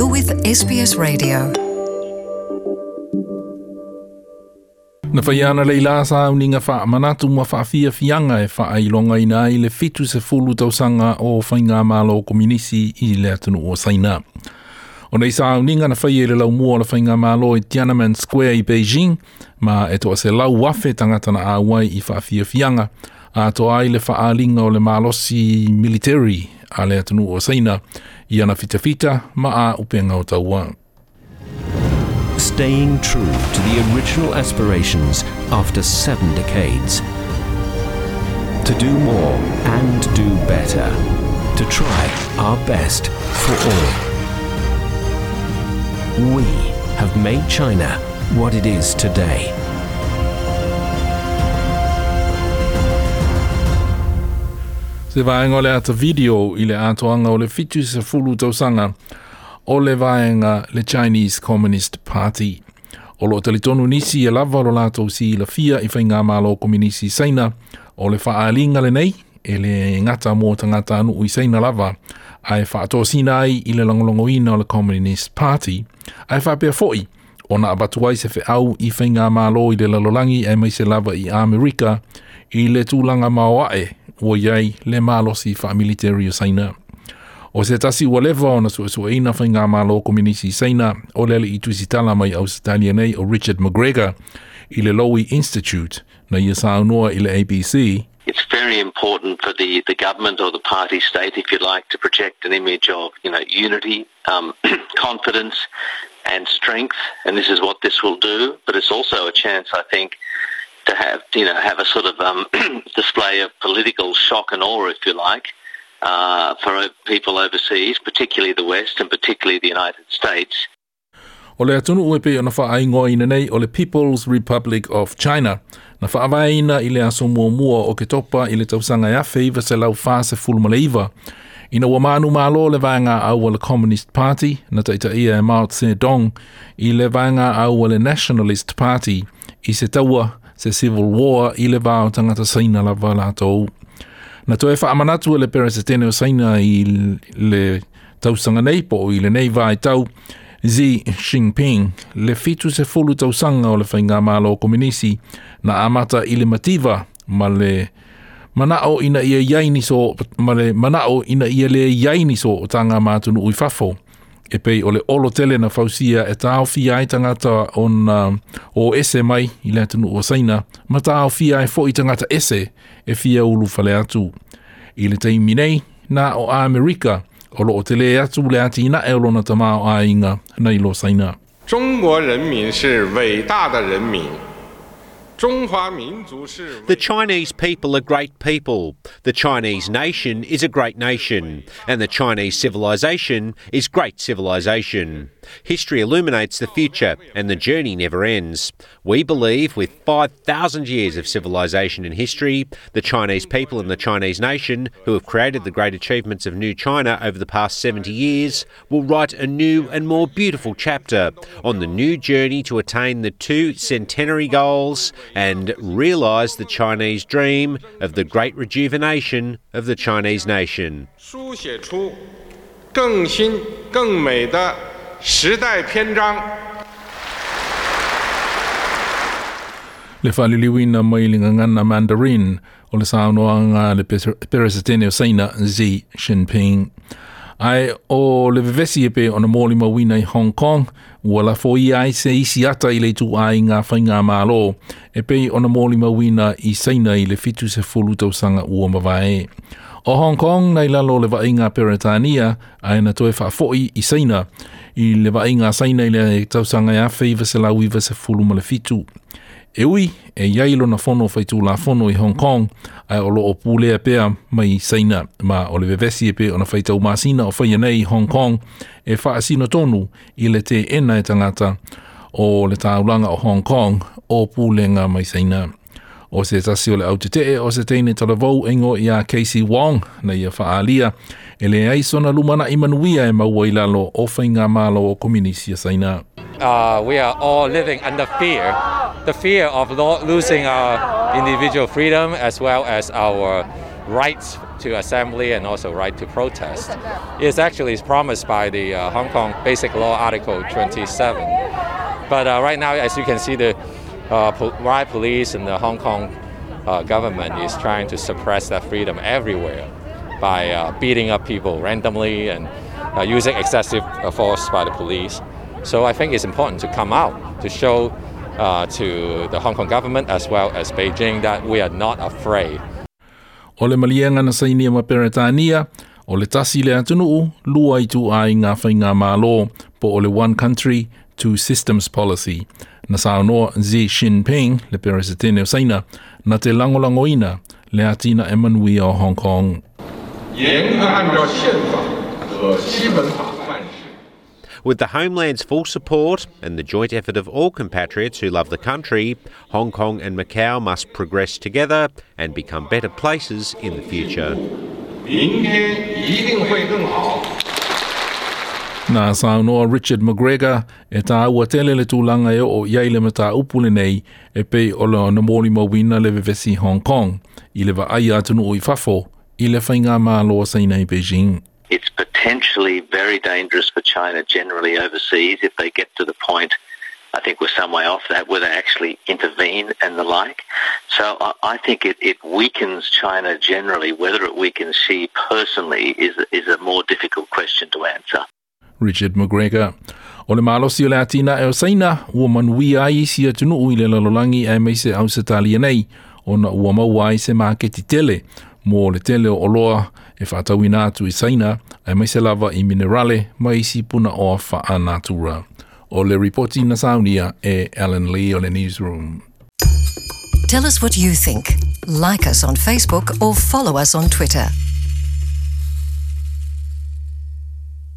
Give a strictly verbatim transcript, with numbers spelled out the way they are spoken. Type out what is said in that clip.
You're with S B S Radio. Na whaiana leila sa uninga wha manatu ma wha fia fianga e wha ailonga ina i le fitu se fulu tausanga o whainga malo kominisi i le atunu o Saina. O nei sa uninga na whai e le lau mua la whainga malo i Tiananmen Square i Beijing, ma e toa se lau wafe tangata na awai i wha fia fianga, a toa ai le wha alinga o le malosi military a le atunu o Saina, i ana fita fita ma a upenga o taua. Staying true to the original aspirations after seven decades. To do more and do better. To try our best for all. We have made China what it is today. Se vaenga le ata video i le atoanga o le fitu se fulu tausanga o le vaenga le Chinese Communist Party. O lo talitonu nisi e lava lo lato si la fia i whainga malo kominisi Saina o le whaalinga le nei e le ngata mō tangata anu ui Saina lava ai whaato sina ai i le langolongo ina o le Communist Party ai whapea foi o na abatuai se whi au i whainga malo i le lalolangi e mai se lava i Amerika i le tūlanga maoae o iai le malosi wha military o Saina. O se tasi ua lewa o na suasua ina whainga malo kominisi Saina o lele i tusitala mai Australia nei o Richard McGregor i le Lowy Institute na ia saunua i le A B C. It's very important for the, the government or the party state, if you like, to project an image of, you know, unity, um, confidence and strength, and this is what this will do. But it's also a chance, I think, to have, you know, have a sort of um, display of political shock and awe, if you like, Uh, for people overseas, particularly the West and particularly the United States. O le atunu uepe o na whaaingoa ina nei o le People's Republic of China. Na whaawaina i le aso mua mua o ke topa i le tausanga ia feiva se lau whaase fulmaleiva. Ina ua manu malo le vaenga au le Communist Party, na taita ia e Mao Zedong, i le vaenga au le Nationalist Party, i se taua se Civil War i le vao tangata Saina la valatou. Na toe wha amanatu le peresetene o Saina i le tausanga nei po i le nei vai tau Xi Jinping le fitu se fulu tausanga o le whainga malo kominisi na amata i le mativa ma le manao ina ia iaini so ma le manao ina ia le iaini so o tanga matunu ui fafo e pei o le olo tele na fausia e tau fia ai tangata on uh, o ese mai i le atunu o Saina ma tau fia e fo i tangata ese e fia ulu fale atu. I le taimi nei na o Amerika o lo o tele atu le ati na e olona tamao a inga na ilo Saina. 中国人民是伟大的人民 The Chinese people are great people. The Chinese nation is a great nation. And the Chinese civilization is great civilization. History illuminates the future and the journey never ends. We believe with five thousand years of civilization and history, the Chinese people and the Chinese nation, who have created the great achievements of New China over the past seventy years, will write a new and more beautiful chapter on the new journey to attain the two centenary goals and realise the Chinese dream of the great rejuvenation of the Chinese nation. 书写出更新更美的时代篇章 Le whaliliwina mailinga ngana Mandarin o le saunoanga le peresetene o Saina Xi Jinping. Ai o le vevesi e pe o na mōli mawina i Hong Kong, ua la foi ai se isi ata i le tu ai ngā whainga mālo, e pe o na mōli mawina i Saina i le fitu se fulu tausanga ua mawae. O Hong Kong, nei lalo le wainga Peretania, ai na toe whaafoi i Saina, i le wainga Saina i le tausanga ia whaiva se lauiva se fulu ma le fitu. E ui, e iailo na whono whaitu la whono i Hong Kong, ai o lo o pūlea pēa mai Saina, ma o le vevesi e pē o na whaitau māsina o whaia nei Hong Kong, e whaasino tonu i le te ena e tangata o le tāulanga o Hong Kong o pūlenga mai Saina. O se tasi o le autete o se teine talavou ingo i a Casey Wong na ia whaalia, e le aisona lumana i manuia e maua i lalo o whainga malo o kominisi a Saina. Uh, we are all living under fear. The fear of lo- losing our individual freedom as well as our rights to assembly and also right to protest. It's actually promised by the uh, Hong Kong Basic Law Article twenty-seven. But uh, right now, as you can see, the uh, po- riot police and the Hong Kong uh, government is trying to suppress that freedom everywhere by uh, beating up people randomly and uh, using excessive uh, force by the police. So I think it's important to come out to show uh, to the Hong Kong government as well as Beijing that we are not afraid. O le malianga na sainia ma Peretania, o le tasi le atunuu, lua i tu ai ngā whainga mālo po o le one country, two systems policy. Na saunoa Xi Jinping, le peresetene o saina, na te langolangoina le atina e manui o Hong Kong. With the Homeland's full support and the joint effort of all compatriots who love the country, Hong Kong and Macau must progress together and become better places in the future. Nā saunoa Richard McGregor e tā ua tele le tūlanga e o iai le mata upule nei e pei o le na mōli mawina le vevesi Hong Kong i le wa ai atunu o i fafo i le whainga māloa saina i Beijing. It's potentially very dangerous for China generally overseas if they get to the point, I think we're some way off that, where they actually intervene and the like. So I, I think it, it weakens China generally. Whether it weakens Xi personally is, is a more difficult question to answer. Richard McGregor. O le malosi o le atina e o saina, ua manui ai si atunu ui le lalolangi e meise au se talia nei, o na ua mauai se maketi tele, mo le tele o loa e whaatawina atu i saina, e meise lava i minerale, mai si puna o wha natura. O le reporti na saunia e Alan Lee o le newsroom. Tell us what you think. Like us on Facebook or follow us on Twitter.